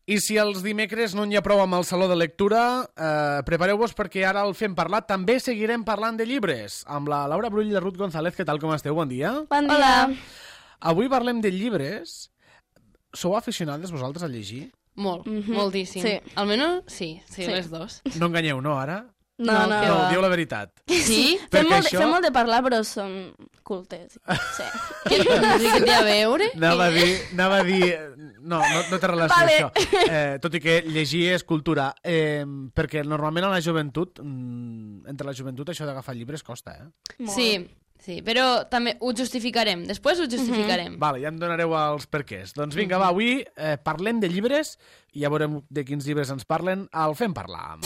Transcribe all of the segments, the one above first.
I si els dimecres no n'hi ha prou amb el Saló de Lectura, prepareu-vos perquè ara el Fem Parlar també seguirem parlant de llibres. Amb la Laura Brull i la Ruth González, què tal, com esteu? Bon dia. Bon dia. Hola. Avui parlem de llibres. Sou aficionades vosaltres a llegir? Molt, moltíssim. Sí. Almenys sí, les dos. No enganyeu, no, ara? No. Dieu la veritat. Sí? Fem molt de parlar, però som cultes. Sí. Què té a veure? Anava a dir... No té relació això. Tot i que llegir és cultura. Perquè normalment a la joventut, entre la joventut, això d'agafar llibres costa, Sí, però també ho justificarem. Després ho justificarem. Vale, ja em donareu els perquès. Doncs vinga, va, avui parlem de llibres i ja veurem de quins llibres ens parlen al Fem Parlar.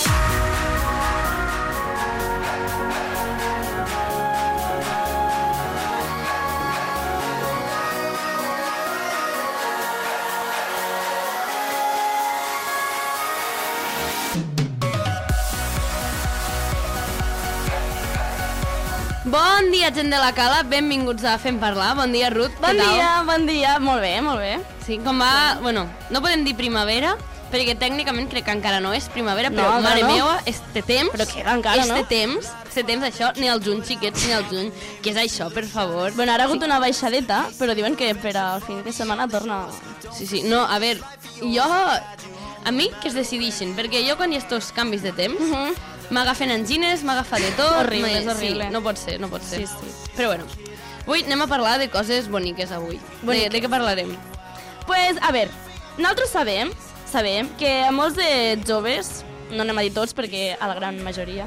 Bon dia, gent de la Cala, benvinguts a Fem Parlar. Bon dia, Ruth, què tal? Bon dia, molt bé. Sí, com va? Bueno, no podem dir primavera, perquè tècnicament crec que encara no és primavera, però mare meva, este temps... Però que encara, no? Este temps, això, ni al juny, xiquets, ni al juny. Què és això, per favor? Bueno, ara ha hagut una baixadeta, però diuen que per al fin de setmana torna... Sí, no, a veure, jo... A mi que es decidixen, perquè jo quan hi ha estos canvis de temps... M'agafen angines, m'agafa de tot... Horrible, és horrible. Sí, no pot ser. Sí. Però bueno, avui anem a parlar de coses boniques avui. De què parlarem? Pues, a veure, nosaltres sabem que a molts de joves, no anem a dir tots perquè a la gran majoria,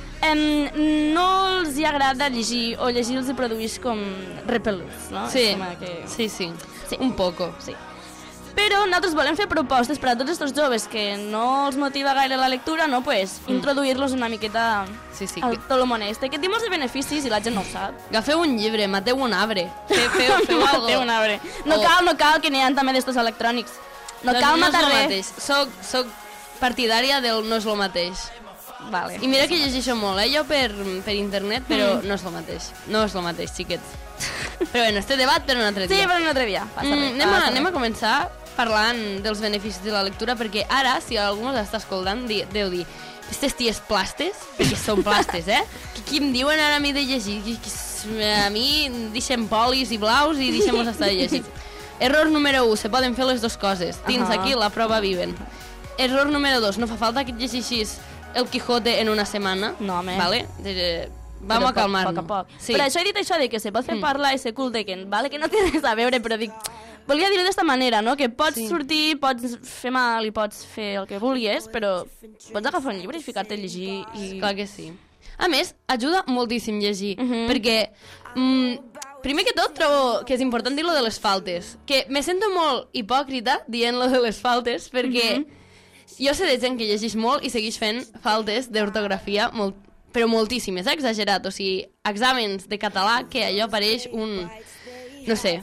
no els hi agrada llegir o llegir els produeix com repel·luts, no? Sí, sí, un poco. Sí. Però nosaltres volem fer propostes per a tots aquests joves que no els motiva gaire la lectura, no? Pues, introduir-los una miqueta al tot el món este, que té molts de beneficis i la gent no ho sap. Agafeu un llibre, mateu un arbre, feu algo. Mateu un arbre. No cal, que n'hi ha també d'estos electrònics. No cal matar res. Soc partidària del no és lo mateix. Vale. I mira que llegeixo molt, jo per internet, però no és lo mateix. No és lo mateix, xiquets. Però bueno, este debat per un altre dia. Sí, per un altre dia. Anem a començar parlant dels beneficis de la lectura, perquè ara, si algú ens està escoltant, deu dir aquestes ties plastes, perquè són plastes, Qui em diuen ara a mi de llegir? A mi deixem polis i blaus i deixem-los estar de llegir. Error número 1, se poden fer les dues coses. Tens aquí la prova viven. Error número 2, no fa falta que et llegeixis El Quijote en una setmana. No, home. Vale? Vamos a calmar-nos. Poc a poc. Sí. Però això he dit això de que se pot fer parlar i ser culte, que no té res a veure, però dic... Volia dir-ho d'esta manera, no? Que pots sortir, pots fer mal i pots fer el que vulguis, però pots agafar un llibre i ficar-te a llegir i... Clar que sí. A més, ajuda moltíssim llegir, perquè primer que tot trobo que és important dir lo de les faltes, que me sento molt hipòcrita dient lo de les faltes, perquè jo sé de gent que llegeix molt i segueix fent faltes d'ortografia però moltíssimes, exagerat, o sigui, exàmens de català que allò pareix no sé,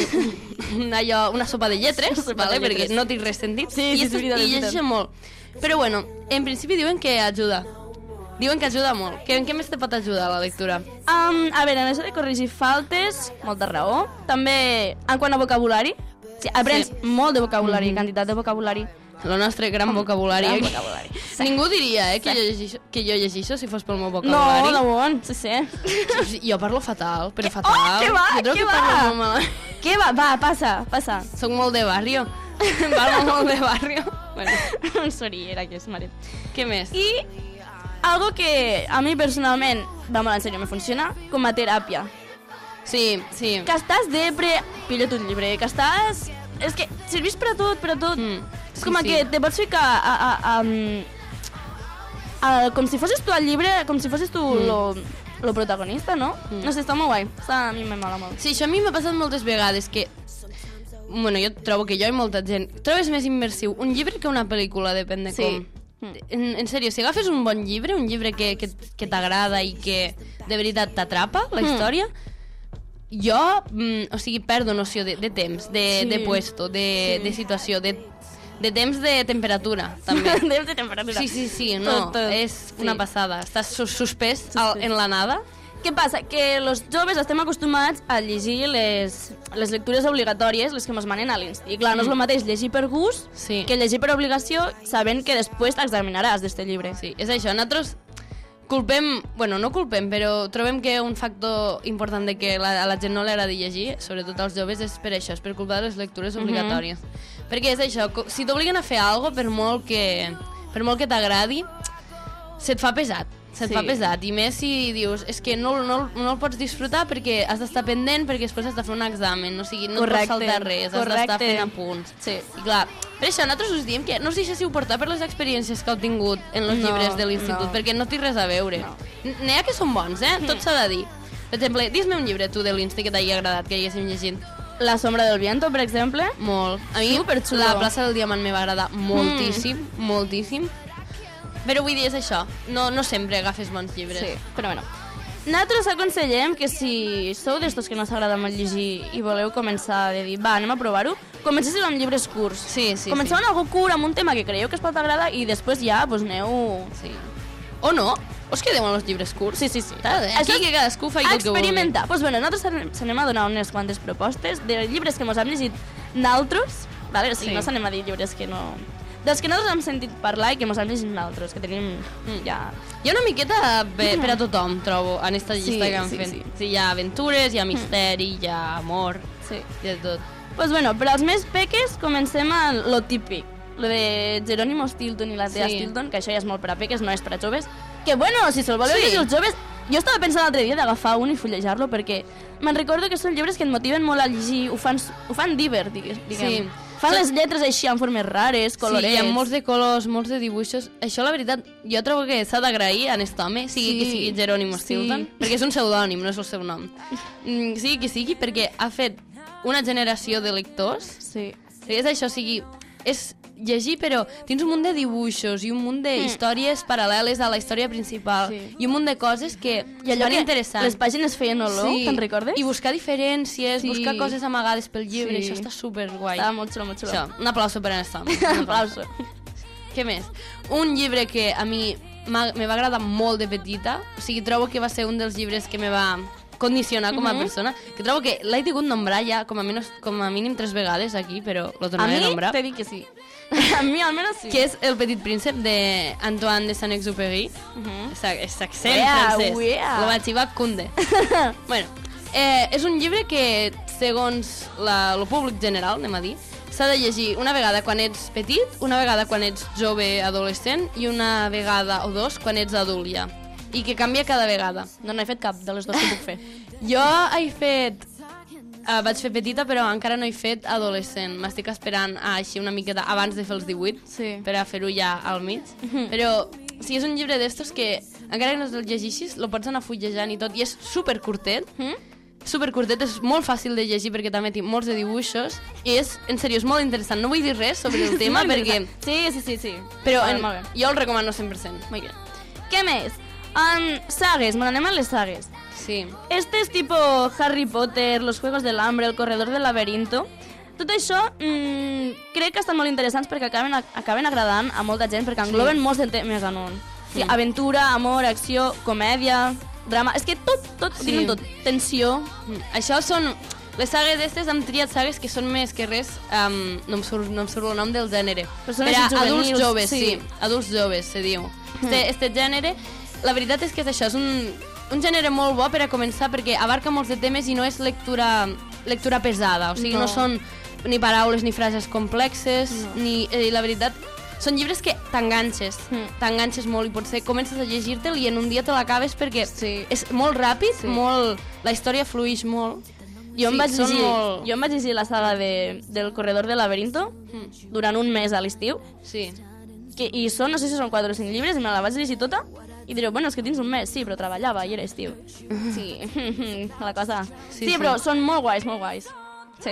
una sopa de lletres, perquè no té res sentit, i llegeixen molt. Però bueno, en principi diuen que ajuda. Diuen que ajuda molt. En què més te pot ajudar la lectura? A veure, en això de corregir faltes, molta raó. També en quant a vocabulari. Aprens molt de vocabulari, quantitat de vocabulari. El nostre gran vocabulari. Ningú diria que jo llegeixo si fos pel meu vocabulari. No, bon, sí. Jo parlo fatal, però fatal. Què va? Jo trobo que parlo molt malament. Què va? Va, passa. Soc molt de barrio. Parlo molt de barrio. Bueno. Sorry, era que és maret. Què més? I algo que a mi personalment, vamos, en serio, me funciona com a teràpia. Sí. Que estàs depre, pilla't un llibre, que estàs... És que serveix per a tot. És com que te pots ficar com si fossis tu al llibre, com si fossis tu lo protagonista, no? No sé, està molt guai. A mi me mola molt. Sí, això a mi m'ha passat moltes vegades, que... Bueno, jo trobo que jo i molta gent... Trobes més immersiu un llibre que una pel·lícula, depèn de com. En sèrio, si agafes un bon llibre, un llibre que t'agrada i que de veritat t'atrapa, la història... Jo, o sigui, perdo noció de temps, de puesto, de situació, de temps de temperatura, també. Temps de temperatura. Sí, no, tot. És una passada. Estàs suspès en la nada què passa? Que els joves estem acostumats a llegir les lectures obligatòries, les que ens manen a l'insti. I clar, no és el mateix llegir per gust que llegir per obligació, sabent que després t'examinaràs d'este llibre. Sí, és això. Nosaltres culpem, bueno, no culpem, però trobem que un factor important de que a la gent no li agradi llegir, sobretot als joves, és per això, és per culpa de les lectures obligatòries. Perquè és això, si t'obliguen a fer alguna cosa, per molt que t'agradi, se't fa pesat. Se't fa pesat, i més si dius és que no el pots disfrutar perquè has d'estar pendent, perquè després has de fer un examen, o sigui, no et pots saltar res, has d'estar fent apunts. Sí. I clar, per això nosaltres us diem que no us deixéssiu portar per les experiències que heu tingut en els llibres de l'institut, perquè no té res a veure. N'hi ha que són bons, tot s'ha de dir. Per exemple, dis-me un llibre tu de l'insti que t'hagi agradat, que haguéssim llegit. La sombra del viento, per exemple. Molt. A mi la plaça del Diamant me va agradar moltíssim, moltíssim. Però vull dir, és això, no sempre agafes bons llibres. Sí, però bueno. Nosaltres aconsellem que si sou d'estos que no s'agrada molt llegir i voleu començar a dir, va, anem a provar-ho, comencéssiu amb llibres curts. Sí. Comenceu amb algú curt, amb un tema que creieu que es pot agradar i després ja, doncs aneu... Sí. O no, us quedeu amb els llibres curts. Sí. Aquí que cadascú fa el que vulgui. Experimentar. Doncs bueno, nosaltres s'anem a donar unes quantes propostes de llibres que mos hem llegit nosaltres, vale? O sigui, no s'anem a dir llibres que no... Dels que nosaltres hem sentit parlar i que mos hem llegit nosaltres, que tenim ja... Hi ha una miqueta per a tothom, trobo, en aquesta llista que hem fet. Sí, hi ha aventures, hi ha misteri, hi ha amor, hi ha tot. Doncs bueno, per als més peques comencem a lo típic. Lo de Jerónimo Stilton i la Thea Stilton, que això ja és molt per a peques, no és per a joves. Que bueno, si se'l voleu llegir els joves... Jo estava pensant l'altre dia d'agafar un i fullejar-lo perquè me'n recordo que són llibres que et motiven molt a llegir, ho fan diver, diguem. Sí. Fan les lletres així en formes rares, colorets. Sí, hi ha molts de colors, molts de dibuixos. Això, la veritat, jo trobo que s'ha d'agrair a aquest home, sigui que sigui Jerónimo Stilton, perquè és un pseudònim, no és el seu nom. Sigui que sigui, perquè ha fet una generació de lectors. Sí. És això, sigui, és llegir, però tens un munt de dibuixos i un munt d'històries paral·leles a la història principal i un munt de coses que són interessants. Les pàgines feien olor, te'n recordes? I buscar diferències, buscar coses amagades pel llibre, això està superguai. Està molt xulo, molt xulo. Això, un aplauso per a això. Un aplauso. Què més? Un llibre que a mi me va agradar molt de petita, o sigui, trobo que va ser un dels llibres que me va condicionar com a persona, que trobo que l'he tingut nombrar ja com a mínim 3 vegades aquí, però lo tornaré a nombrar. A mi t'he dit que sí. A mi almenys sí. Que és El petit príncep d'Antoine de Saint-Exupéry. És accent francès. Lo vaig va cunde. Bueno, és un llibre que, segons el públic general, anem a dir, s'ha de llegir una vegada quan ets petit, una vegada quan ets jove adolescent i una vegada o dos quan ets adult ja. I que canvia cada vegada. No he fet cap de les dues que puc fer. Jo he fet... vaig fer petita, però encara no he fet adolescent. M'estic esperant així una miqueta abans de fer els 18, per a fer-ho ja al mig. Però sí, és un llibre d'estos que, encara que no el llegeixis, lo pots anar fullejant i tot, i és supercurtet. Supercurtet, és molt fàcil de llegir perquè també té molts de dibuixos i és, en sèrio, és molt interessant. No vull dir res sobre el tema perquè... Sí. Però jo el recomano 100%. Muy bien. Què més? Sagues, me n'anem a les sagues. Sí. Este es tipo Harry Potter, Los Juegos del Hambre, El Corredor del Laberinto. Tot això crec que estan molt interessants perquè acaben agradant a molta gent perquè engloben molts de temes en un. Sí. Aventura, amor, acció, comèdia, drama... És que tot, diuen tot. Tensió. Això són... Les sagues d'estes hem triat sagues que són més que res... no em surt el nom del gènere. Per a adults joves, sí. Adults joves, se diu. Este gènere... La veritat és que és això, és un gènere molt bo per a començar perquè abarca molts de temes i no és lectura pesada, o sigui, no són ni paraules ni frases complexes, ni la veritat, són llibres que t'enganxes molt i potser comences a llegir-te'l i en un dia te l'acabes perquè és molt ràpid, la història fluix molt. Jo em vaig llegir la saga del Corredor del Laberinto durant un mes a l'estiu. Sí. I són, no sé si són 4 o 5 llibres, i me la vaig llegir tota i direu, bueno, és que tens un mes, sí, però treballava i era estiu. Sí, la cosa... Sí, però són molt guais, molt guais. Sí.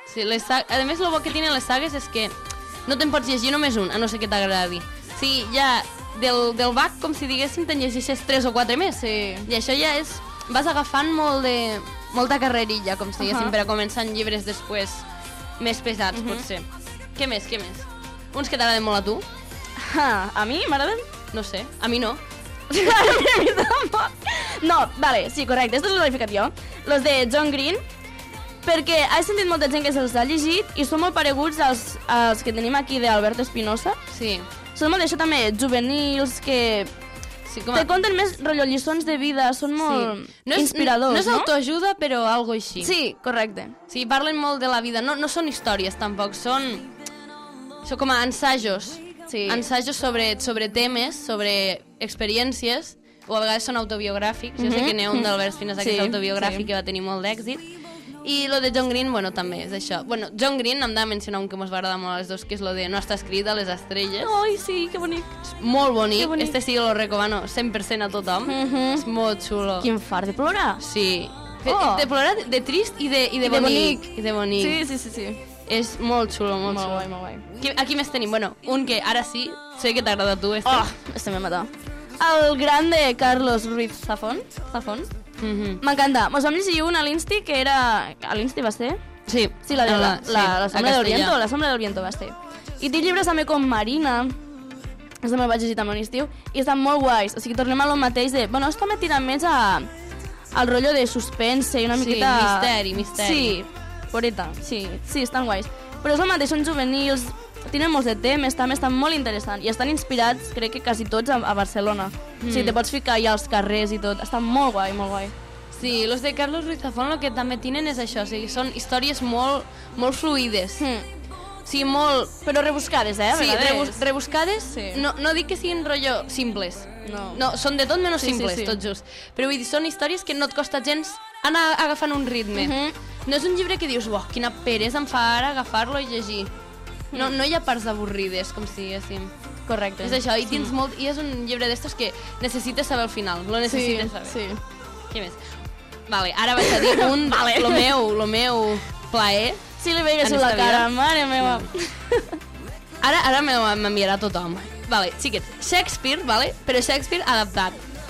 A més, el bo que tenen les sagues és que no te'n pots llegir només un, a no ser que t'agradi. Sí, ja del bac, com si diguéssim, te'n llegeixes 3 o 4 més. I això ja és... Vas agafant molta carrerilla, com si diguéssim, per a començar en llibres després més pesats, potser. Què més? Uns que t'agraden molt a tu? A mi m'agraden? No sé, a mi no. A mi tampoc. No, vale, sí, correcte, aquesta és la qualificació. Los de John Green, perquè he sentit molta gent que se'ls ha llegit i són molt pareguts als que tenim aquí d'Alberto Espinosa. Sí. Són molt d'això també, juvenils, que Sí, te conten més rotllo lliçons de vida, són molt inspiradors, no? No és autoajuda, però algo així. Sí, correcte. Sí, parlen molt de la vida. No són històries, tampoc. Són com a ensajos. Sí. Ensajos sobre temes, sobre experiències, o a vegades són autobiogràfics. Jo sé que n'hi ha un d'Albert Espinosa que és autobiogràfic, que va tenir molt d'èxit. I lo de John Green, bueno, també és això. Bueno, John Green hem de mencionar un que ens va agradar molt a les dos, que és lo de No està escrit a les estrelles. Ai, sí, que bonic. És molt bonic. Que bonic. Este sí que lo recomano 100% a tothom. És molt xulo. Quin fart de plorar. Sí. Oh. De plorar, de trist i de bonic. I de bonic. Sí. És molt xulo, molt xulo. Molt guai. Aquí més tenim, bueno, un que ara sí, sé que t'agrada a tu, este. Este m'ha matat. El gran de Carlos Ruiz Zafón. M'encanta. Mos vam llegir un a l'Insti que era... A l'Insti va ser? Sí. Sí, la Sombra del Viento. La Sombra del Viento va ser. I té llibres també com Marina. Aquesta me'l vaig llegir també un estiu. I estan molt guais. O sigui, tornem a lo mateix de... Bueno, esto me tira més al rotllo de suspense i una miqueta... misteri. Sí, poreta. Sí, estan guais. Però és el mateix, són juvenils, tenen molts de temes, també estan molt interessants i estan inspirats, crec que quasi tots, a Barcelona. O sigui, te pots ficar allà als carrers i tot. Està molt guai, molt guai. Sí, los de Carlos Ruiz Zafón lo que també tenen és això, o sigui, són històries molt fluides. Sí, molt... Però rebuscades, Sí, rebuscades. Sí. No dic que siguin rotllo simples. No, són de tot menys simples, tot just. Però vull dir, són històries que no et costa gens anar agafant un ritme. No és un llibre que dius, quina peresa em fa ara agafar-lo i llegir. No hi ha parts avorrides, com si diguéssim. Correcte. És això, i tens molt... I és un llibre d'estos que necessites saber al final. Lo necessites saber. Sí. Què més? Vale, ara vaig a dir un... lo meu plaer. Si li veigues la cara, mare meva. Ara m'enviarà tothom. Vale, xiquets, Shakespeare, vale? Però Shakespeare adaptat.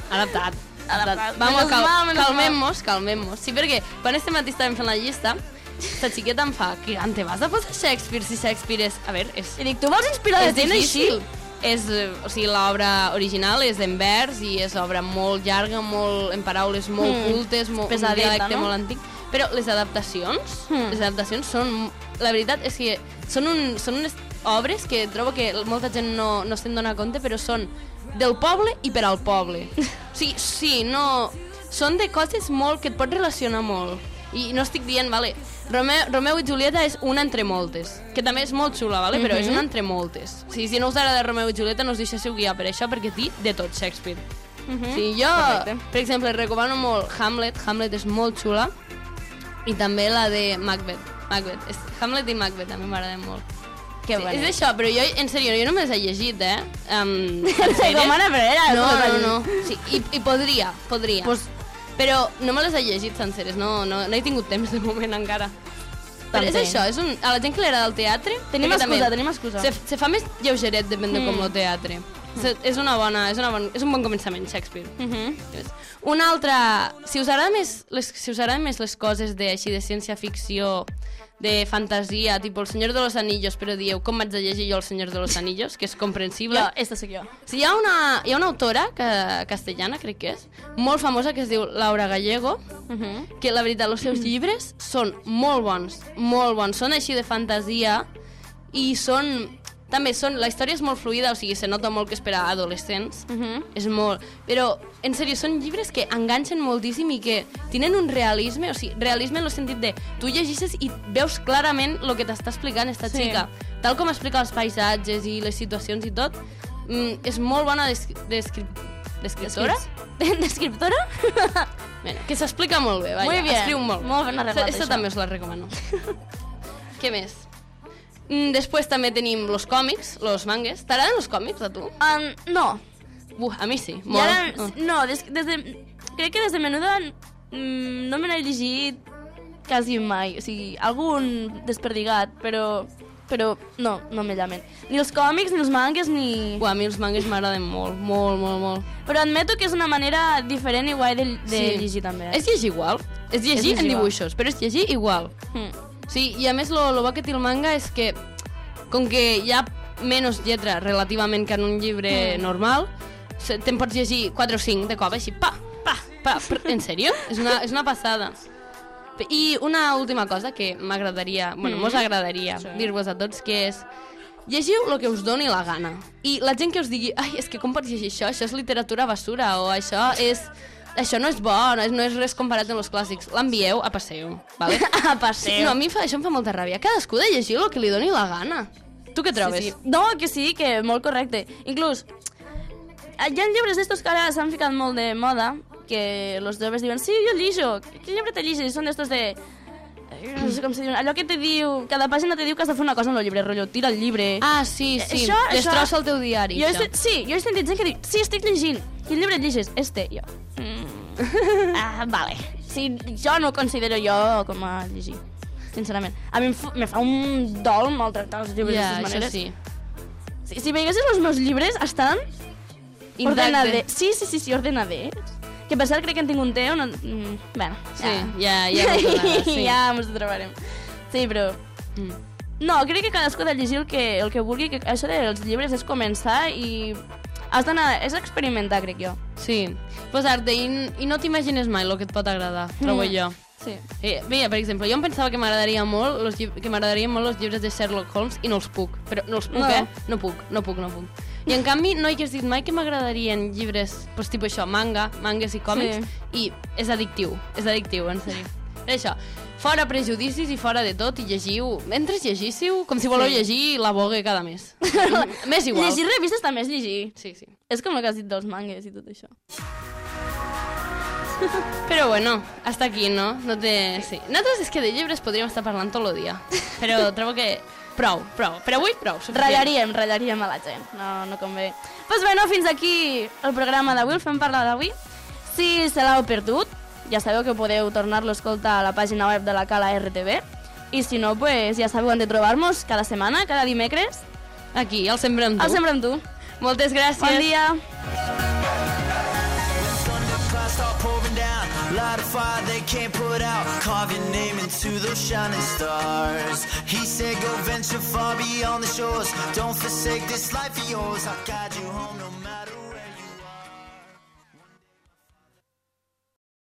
Vamos, calmem-nos. Sí, perquè quan este matí estàvem fent la llista, la xiqueta em fa, que te vas a posar Shakespeare si Shakespeare és... A veure, és... I dic, tu vols inspirar de gent així? O sigui, l'obra original és en vers i és obra molt llarga, en paraules molt cultes, un dialecte molt antic. Però les adaptacions són... La veritat és que són unes obres que trobo que molta gent no se'n dona compte, però són del poble i per al poble. O sigui, són de coses molt que et pots relacionar molt. I no estic dient, vale, Romeo i Julieta és una entre moltes, que també és molt xula, vale? Però és una entre moltes. O sigui, si no us agrada Romeo i Julieta, no us deixéssiu guiar per això, perquè té de tot Shakespeare. Sí, jo, per exemple, recomano molt Hamlet és molt xula, i també la de Macbeth. Hamlet i Macbeth també m'agraden molt. Que bonic. És això, però jo, en sèrio, jo no me les he llegit, Com Ana Brera. No. Sí, i podria. Però no me les he llegit senceres, no he tingut temps de moment encara. Però és això, a la gent que li agrada el teatre... Tenim excusa. Se fa més lleugeret, depèn de com el teatre. És un bon començament, Shakespeare. Una altra... Si us agraden més les coses de ciència-ficció, de fantasia, tipus El Senyor de los Anillos, però dieu, com vaig a llegir jo El Senyor de los Anillos, que és comprensible. Esta soc jo. Sí, hi ha una autora, castellana crec que és, molt famosa, que es diu Laura Gallego, que la veritat, els seus llibres són molt bons, són així de fantasia i la història és molt fluida, o sigui, se nota molt que és per a adolescents, és molt... Però, en sèrio, són llibres que enganxen moltíssim i que tenen un realisme, o sigui, realisme en el sentit de tu llegeixes i veus clarament el que t'està explicant esta xica. Tal com explica els paisatges i les situacions i tot, és molt bona d'escriptora. D'escriptora? Que s'explica molt bé, escriu molt. Molt ben arreglat, això. També us la recomano. Què més? Després també tenim los còmics, los mangues. T'agraden els còmics, a tu? No. A mi sí, molt. No, crec que des de menuda no me n'he llegit quasi mai. O sigui, algun desperdigat, però no me llamen. Ni els còmics, ni els mangues, ni... A mi els mangues m'agraden molt. Però admeto que és una manera diferent i guai de llegir també. És llegir igual. És llegir en dibuixos, però és llegir igual. Sí, i a més lo bo que té el manga és que, com que hi ha menys lletra relativament que en un llibre normal, te'n pots llegir 4 o 5 de cop, així, En sèrio? És una passada. I una última cosa que m'agradaria, mos agradaria dir-vos a tots, que és llegiu el que us doni la gana. I la gent que us digui, ai, és que com pots llegir això? Això és literatura basura, o això no és bo, no és res comparat amb els clàssics. L'envieu a Passeu, vale? A Passeu. No, a mi això em fa molta ràbia. Cadascú de llegir el que li doni la gana. Tu què trobes? Sí. No, que sí, que molt correcte. Inclús, hi ha llibres d'estos que ara s'han ficat molt de moda, que els joves diuen, sí, jo llijo. Quin llibre te lliges? Són d'estos de... No sé com se diuen. Allò que te diu... Cada pàgina te diu que has de fer una cosa amb el llibre, rotllo, tira el llibre. Ah, sí. Destrossa el teu diari. Jo he sentit gent que diu, sí, estic llegint. Quin llibre et lliges? Jo. Vale. Sí, jo no considero jo com a llegir, sincerament. A mi me fa un dol maltractar els llibres d'aquestes maneres. Sí. Si veiessis els meus llibres, estan ordenadets. Sí, ordenadets. Que per cert crec que en tinc un teu. Bueno, ja ja ens ho trobarem. Sí, però... No, crec que cadascú ha de llegir el que vulgui, que això dels llibres és començar i has d'anar... És experimentar, crec jo. Sí, posar-te i no t'imagines mai el que et pot agradar, trobo jo. Sí. Mira, per exemple, jo em pensava que m'agradarien molt els llibres de Sherlock Holmes i no els puc. Però no els puc, No puc. I en canvi no hi hagués dit mai que m'agradarien llibres, pues, tipus això, mangues i còmics, i és addictiu, en sèrio. És això, fora prejudicis i fora de tot, i llegiu, mentre llegíssiu, com si voleu llegir la Vogue cada mes. M'és igual. Llegir revistes també és llegir. Sí. És com el que has dit dels mangues i tot això. Però bueno, hasta aquí, no? Sí. Nosaltres és que de llibres podríem estar parlant tot el dia, però trobo que... Prou. Per avui, prou. Ratllaríem a la gent. No convé. Doncs bueno, fins aquí el programa d'avui, el fem parlar d'avui. Si se l'heu perdut, ja sabeu que podeu tornar-lo a escoltar a la pàgina web de la Cala RTV. I si no, pues ja sabeu on de trobar-nos cada setmana, cada dimecres. Aquí, al Sempre amb tu. Al Sempre amb tu. Moltes gràcies. Bon dia. Start pouring down, light a fire they can't put out, carve your name into those shining stars. He said go venture far beyond the shores, don't forsake this life of yours, I'll guide you home no matter